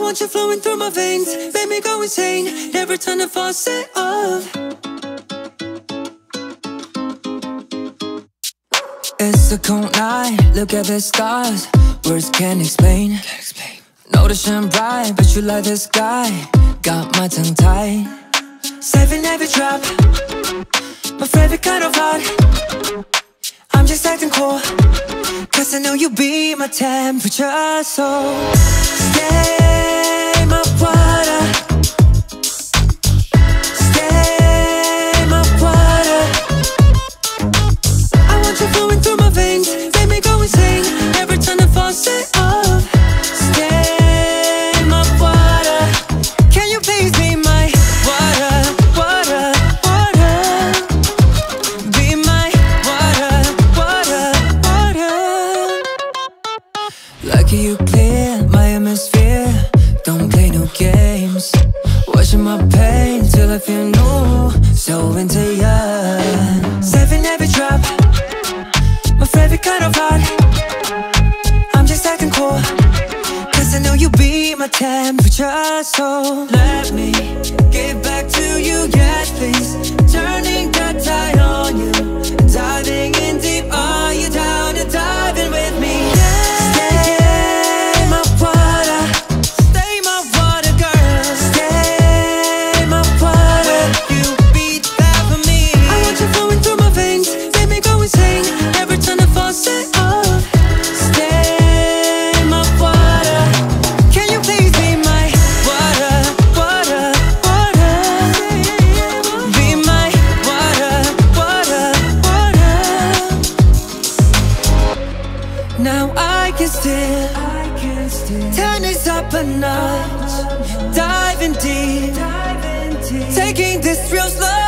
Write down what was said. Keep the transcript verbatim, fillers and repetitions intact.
want you flowing through my veins, make me go insane, never turn the faucet off. It's a cold night, look at the stars, words can't explain. Know the shine bright, but you like the sky, got my tongue tied. Saving every drop, my favorite kind of art. I'm just acting cool, cause I know you be my temperature. So stay my water, stay my water. I want you flowing through my veins, make me go insane, never turn the faucet off. Stay my water, can you please be my water, water, water? Be my water, water, water. Lucky you clear my atmosphere, don't play no games. Washing my pain till I feel new, so into ya. Saving every drop, my favorite kind of art. I'm just acting cool, cause I know you be my temperature. So let me get back to you, yes please. Turning the tide on you, diving in deep. Are you down to dive in with me? Stay my water, stay my water girl. Stay my water, will you be there for me? I want you flowing through my veins, make me go insane, never turn the faucet off. Stay my water, can you please be my water, water, water? Be my water, water, water. Now I can still turn this up a notch, diving deep, taking this real slow.